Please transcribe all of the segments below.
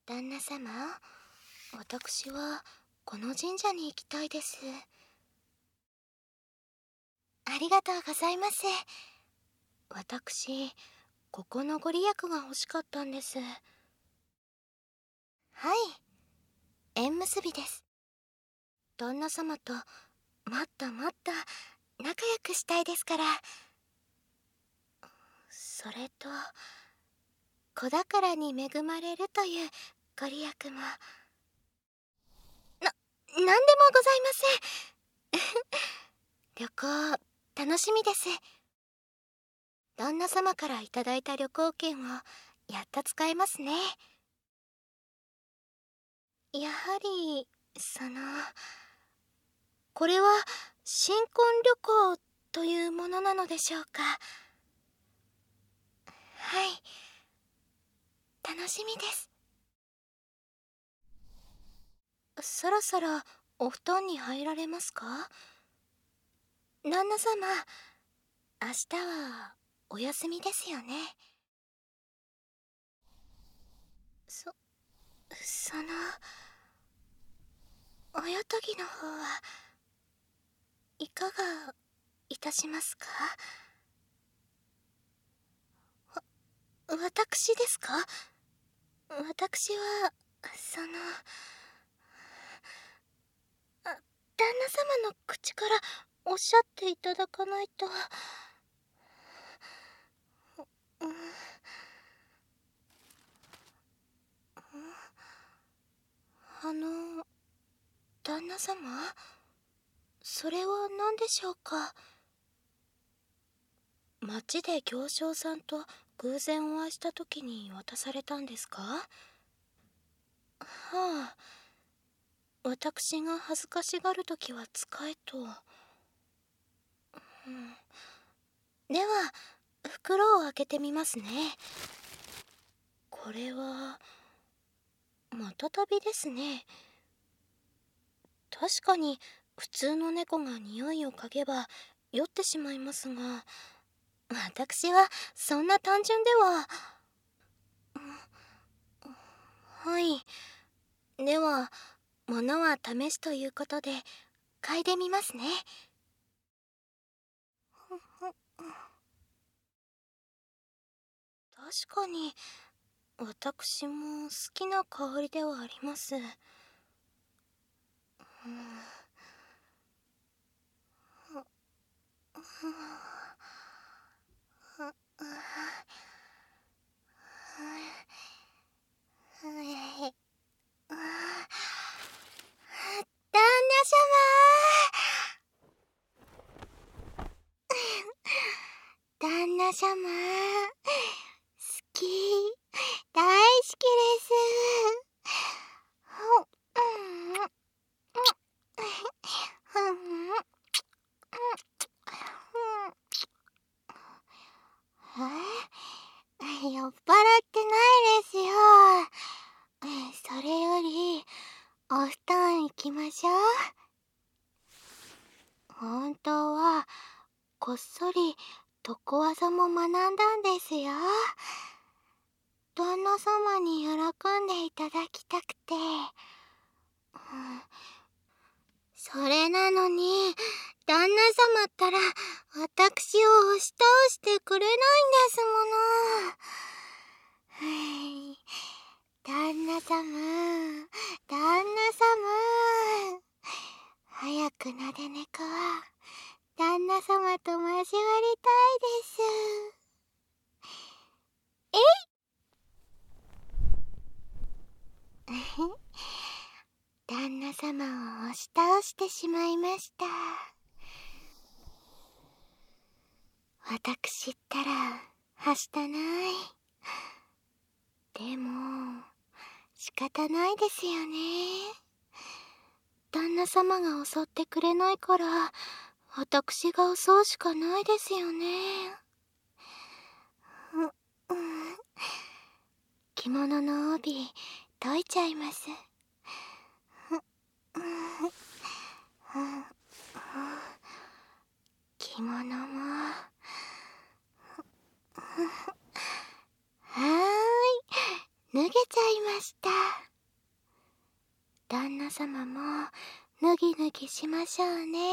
旦那様、私はこの神社に行きたいです。ありがとうございます。私、ここのご利益が欲しかったんです。はい、縁結びです。旦那様ともっともっと仲良くしたいですから。それと、子宝に恵まれるというご利益も。なんでもございません。旅行、楽しみです。旦那様からいただいた旅行券をやっと使えますね。やはり、これは新婚旅行というものなのでしょうか。はい、楽しみです。そろそろお布団に入られますか？旦那様、明日はお休みですよね。おやとぎの方はいかがいたしますか？私ですか？私は、旦那様の口からおっしゃっていただかないと。旦那様、それは何でしょうか？町で行商さんと偶然お会いした時に渡されたんですか？はあ、私が恥ずかしがる時は使えと。では、袋を開けてみますね。これは、またたびですね。確かに、普通の猫が匂いを嗅げば酔ってしまいますが、私はそんな単純では。はい。では、物は試しということで、嗅いでみますね。確かに、私も好きな香りではあります。旦那様旦那様、好き、大好きです。酔っ払ってないですよ。それより、お布団行きましょう。本当は、こっそり床技も学んだんですよ。旦那様に喜んでいただきたくて。それなのに、旦那様ったら私を押し倒してくれないんですもの。旦那様、旦那様。早くなで猫は旦那様と交わりたいです。旦那様を押し倒してしまいました。私ったらはしたない。でも仕方ないですよね。旦那様が襲ってくれないから私が襲うしかないですよね。着物の帯解いちゃいます。着物も。はーい、脱げちゃいました。 旦那様も脱ぎ脱ぎしましょうね。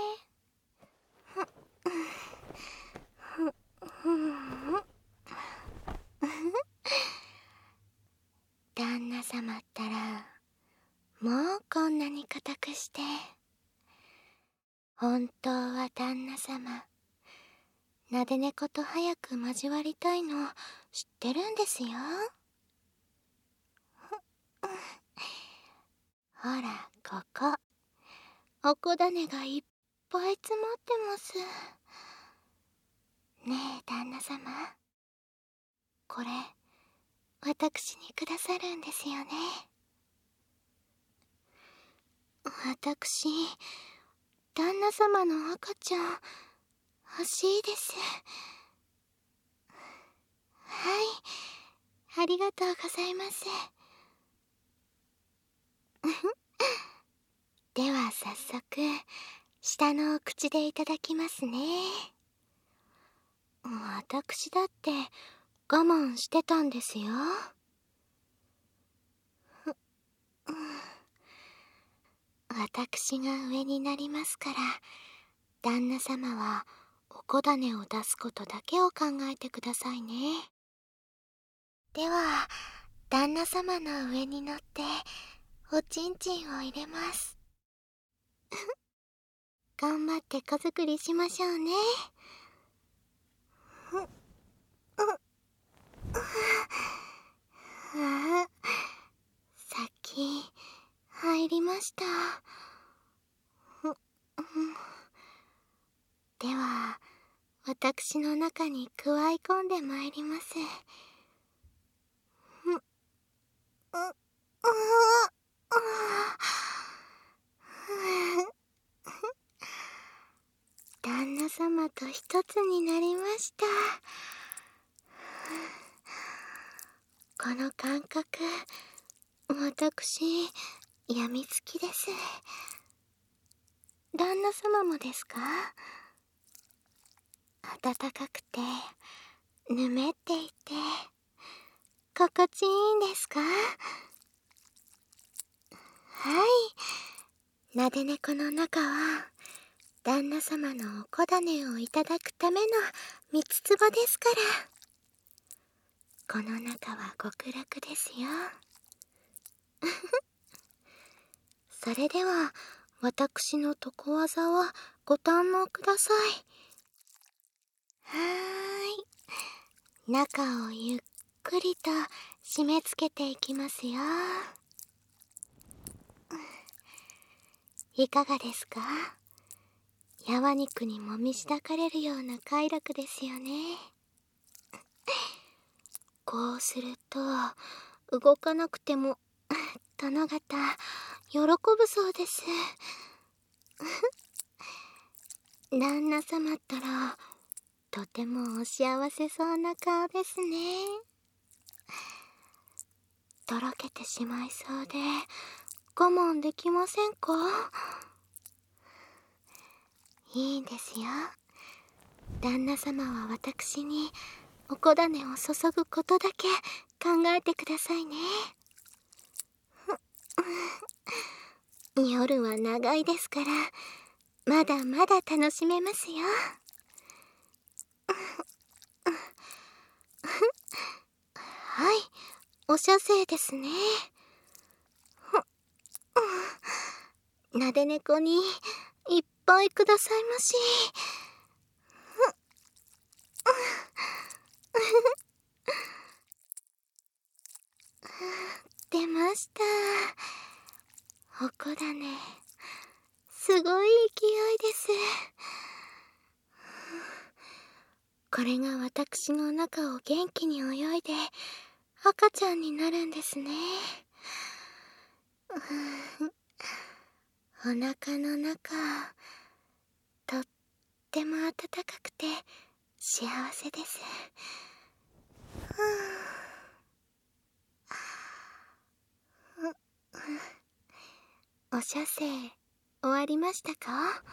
旦那様ったらもうこんなに固くして。本当は旦那様、なで猫と早く交わりたいの知ってるんですよ。ほら、ここおこだねがいっぱい詰まってます。ねえ旦那様、これ私にくださるんですよね。私、旦那様の赤ちゃん欲しいです。はい、ありがとうございます。では早速下のお口でいただきますね。私だって我慢してたんですよ。私が上になりますから、旦那様はおこだねを出すことだけを考えてくださいね。では旦那様の上に乗っておちんちんを入れます。頑張って子作りしましょうね。先入りました。では私の中にくわい込んでまいります。旦那様と一つになりました。この感覚、私やみつきです。旦那様もですか？暖かくてぬめっていて心地いいんですか？はい、なで猫の中は旦那様のおこだねをいただくための三つつぼですから。この中は極楽ですよ。それでは私の床技をご堪能ください。中をゆっくりと締め付けていきますよ。いかがですか？やわ肉にもみしだかれるような快楽ですよね。こうすると動かなくても殿方喜ぶそうです。旦那様ったらとてもお幸せそうな顔ですね。とろけてしまいそうで我慢できませんか？いいんですよ。旦那様は私におこだねを注ぐことだけ考えてくださいね。夜は長いですからまだまだ楽しめますよ。はい、お射精ですね。なで猫にいっぱいくださいまし。出ました。おこだね、すごい勢いです。これが私の中を元気に泳いで赤ちゃんになるんですね。お腹の中とっても暖かくて幸せです。お射精終わりましたか？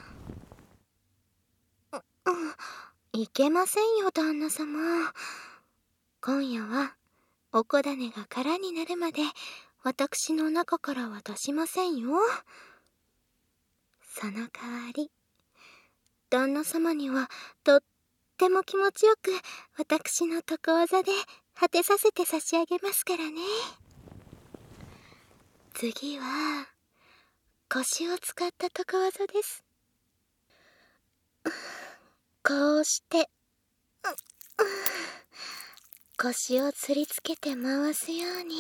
いけませんよ旦那様。今夜はおこだねが空になるまで私の中からは出しませんよ。その代わり、旦那様にはとっても気持ちよく私の床技で果てさせて差し上げますからね。次は腰を使った床技です。こうして腰をつりつけて回すように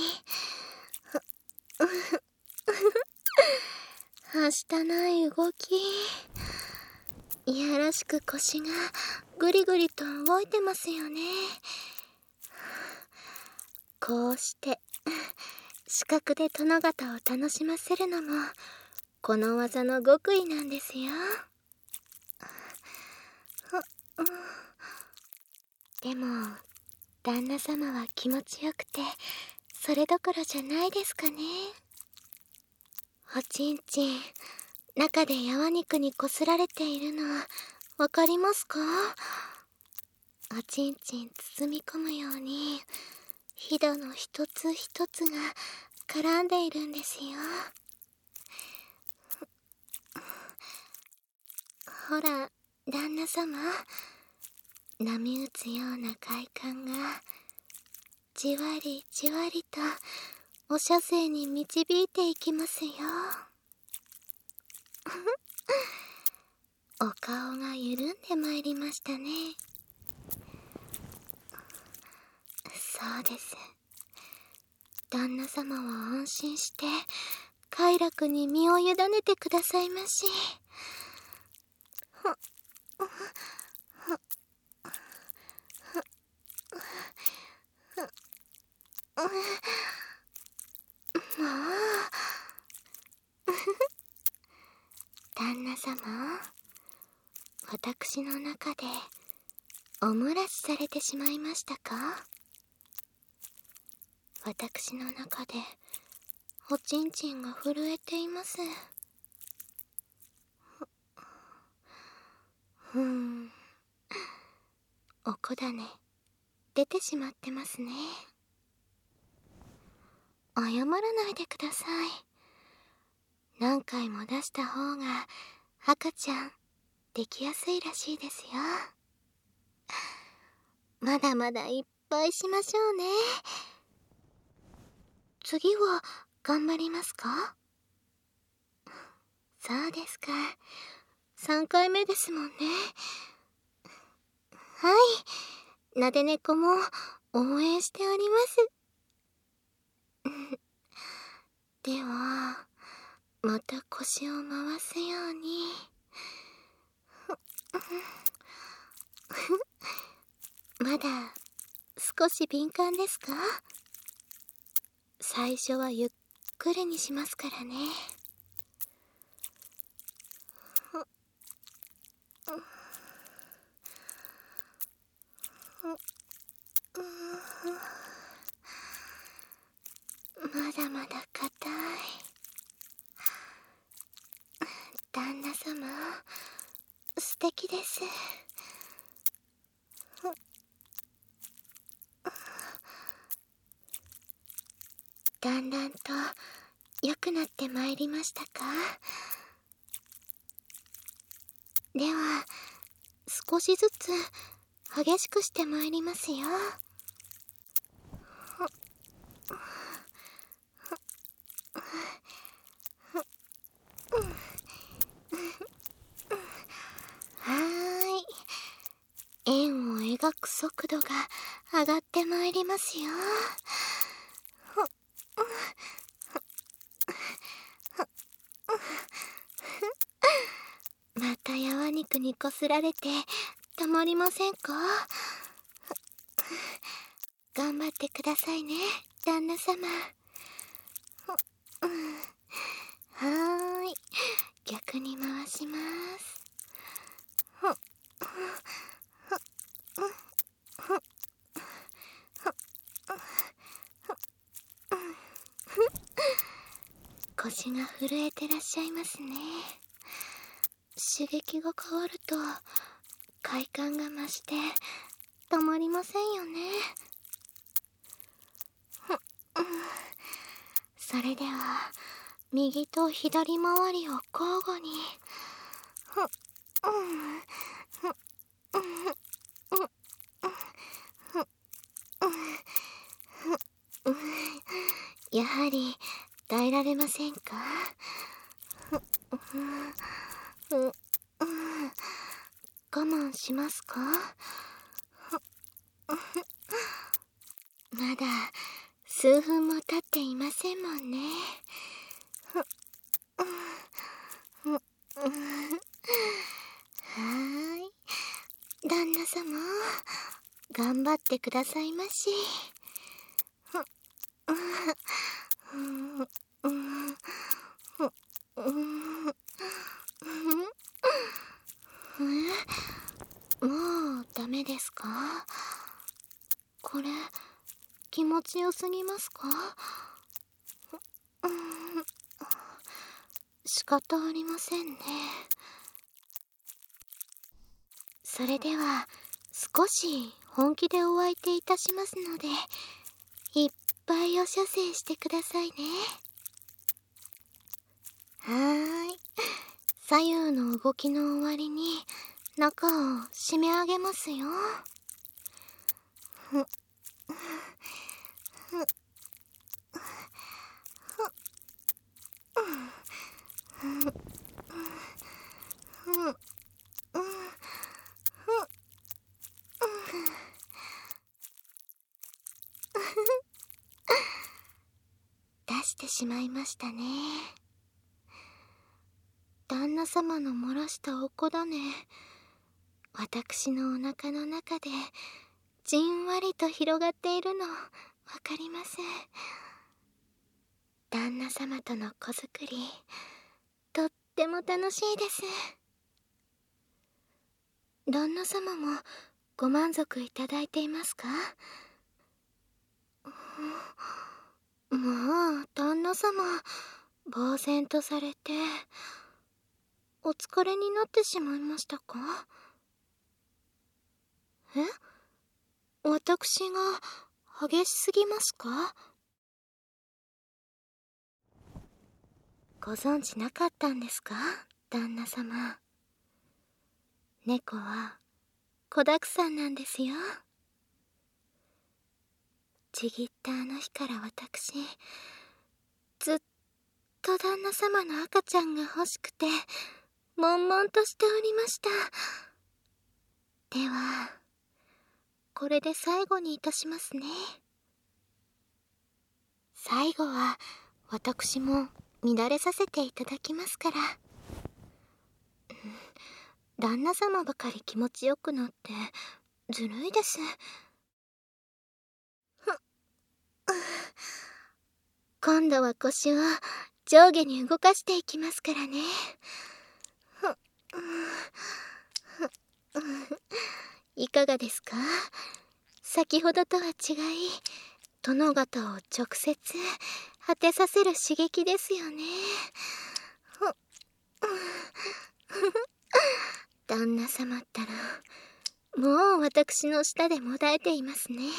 はしたない動き。いやらしく腰がぐりぐりと動いてますよね。こうして視覚で殿方を楽しませるのもこの技の極意なんですよ。でも旦那様は気持ちよくてそれどころじゃないですかね。おちんちん中でやわ肉にこすられているのわかりますか？おちんちん包み込むようにひだの一つ一つが絡んでいるんですよ。ほら旦那様、波打つような快感がじわりじわりとお射精に導いていきますよ。お顔が緩んでまいりましたね。そうです。旦那様は安心して快楽に身を委ねてくださいまし。もう旦那様、私の中でお漏らしされてしまいましたか？私の中でおちんちんが震えています。おこだね出てしまってますね。謝らないでください。何回も出した方が赤ちゃんできやすいらしいですよ。まだまだいっぱいしましょうね。次は頑張りますか？そうですか。3回目ですもんね。はい、なで猫も応援しております。ではまた腰を回すように。まだ少し敏感ですか？最初はゆっくりにしますからね。まだまだ硬い。旦那様、素敵です。だんだんと良くなってまいりましたか？では少しずつ激しくしてまいりますよ。はーい、円を描く速度が上がってまいりますよ。またやわ肉にこすられてたまりませんか？頑張ってくださいね、旦那様。はーい、逆に回します。腰が震えてらっしゃいますね。刺激が変わると快感が増してたまりませんよね。 それでは右と左回りを交互に。やはり耐えられませんか？我慢しますか？まだ数分も経っていませんもんね。旦那様、頑張ってくださいまし。もうダメですか？これ気持ちよすぎますか？仕方ありませんね。それでは少し本気でお相手いたしますので、いっぱいお射精してくださいね。左右の動きの終わりに中を締め上げますよ。出してしまいましたね。旦那様の漏らしたおこだね、私のお腹の中でじんわりと広がっているのわかります。旦那様との子作り、とっても楽しいです。旦那様もご満足いただいていますか？もう旦那様、呆然とされてお疲れになってしまいましたか？私が激しすぎますか？ご存知なかったんですか、旦那様。猫は子だくさんなんですよ。ちぎったあの日から私、ずっと旦那様の赤ちゃんが欲しくて悶々としておりました。ではこれで最後にいたしますね。最後は私も乱れさせていただきますから。旦那様ばかり気持ちよくなってずるいです。今度は腰を上下に動かしていきますからね。いかがですか？先ほどとは違い、殿方を直接果てさせる刺激ですよね。旦那様ったらもう私の舌でもだえていますね。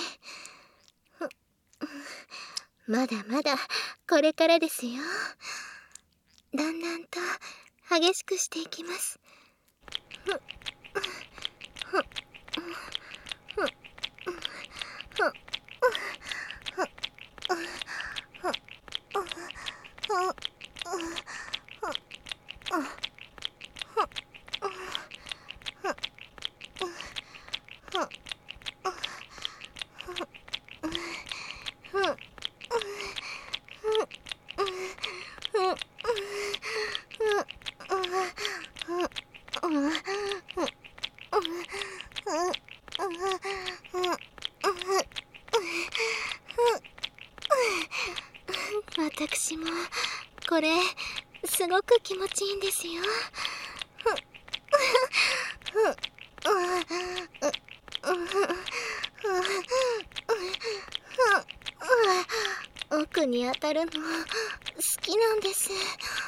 まだまだこれからですよ。だんだんと激しくしていきます。私もこれすごく気持ちいいんですよ。奥に当たるの好きなんです。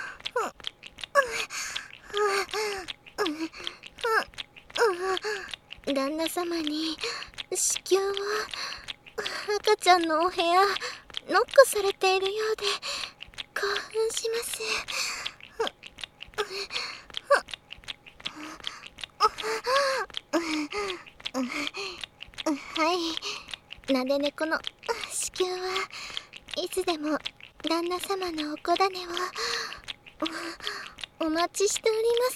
旦那様に子宮を赤ちゃんのお部屋ノックされているようでます。はい、なで猫の子宮はいつでも旦那様のおこだねをお待ちしております。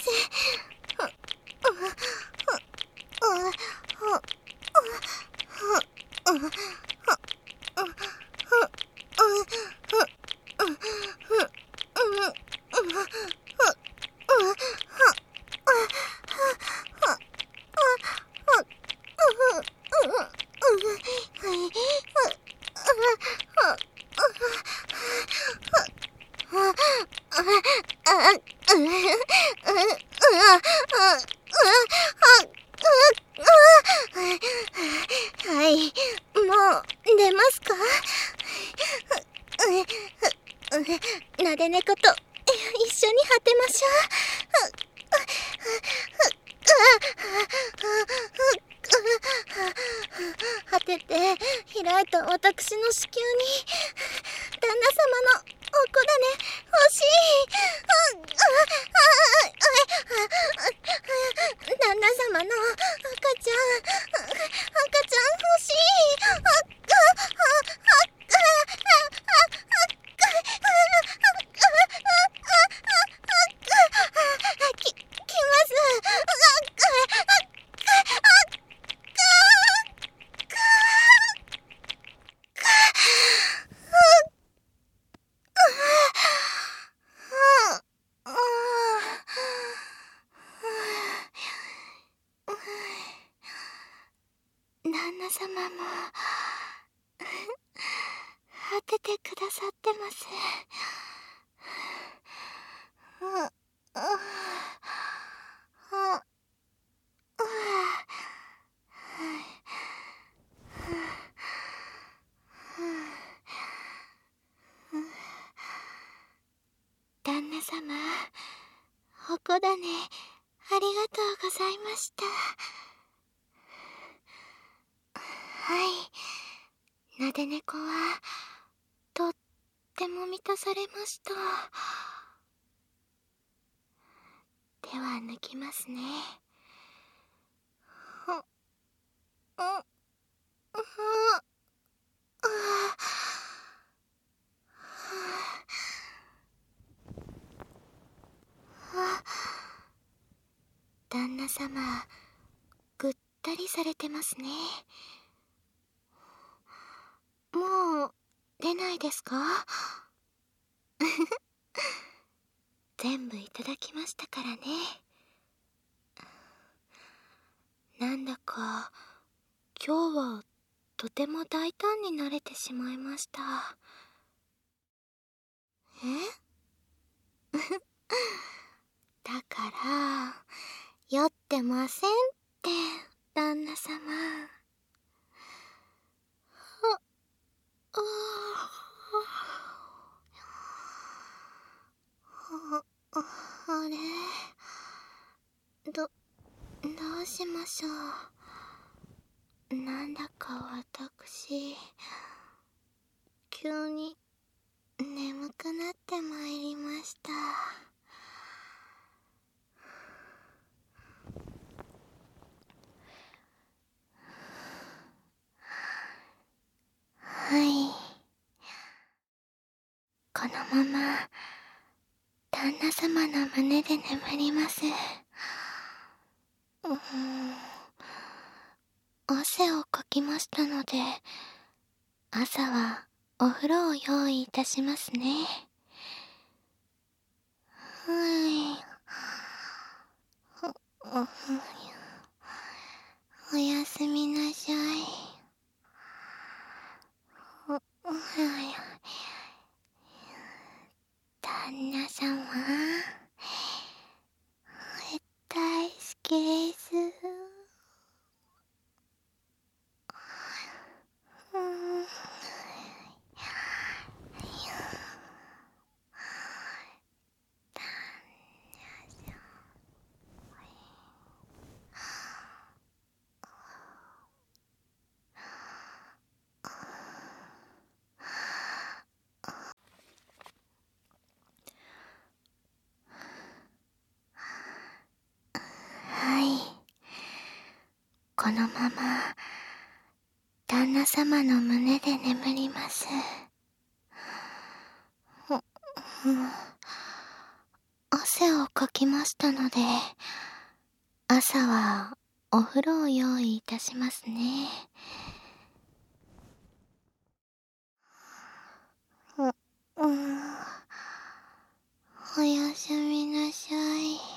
はい、もう出ますか？なで猫と一緒に果てましょう。果てて開いた私の子宮に旦那様のおこだね欲しい。旦那様の赤ちゃん欲しい。きます。旦那様も果ててくださってます。旦那様、おこだねありがとうございました。はい、なで猫はとっても満たされました。では抜きますね。旦那様、ぐったりされてますね。もう出ないですか？全部いただきましたからね。なんだか今日はとても大胆になれてしまいました。だから酔ってませんって旦那様。あれ、どうしましょう。なんだか私急に眠くなってまいりました。はい、このまま旦那様の胸で眠ります。汗をかきましたので朝はお風呂を用意いたしますね。おやすみなさい。旦那様、大好きです。 のまま旦那様の胸で眠ります。汗をかきましたので、朝はお風呂を用意いたしますね。おやすみなさい。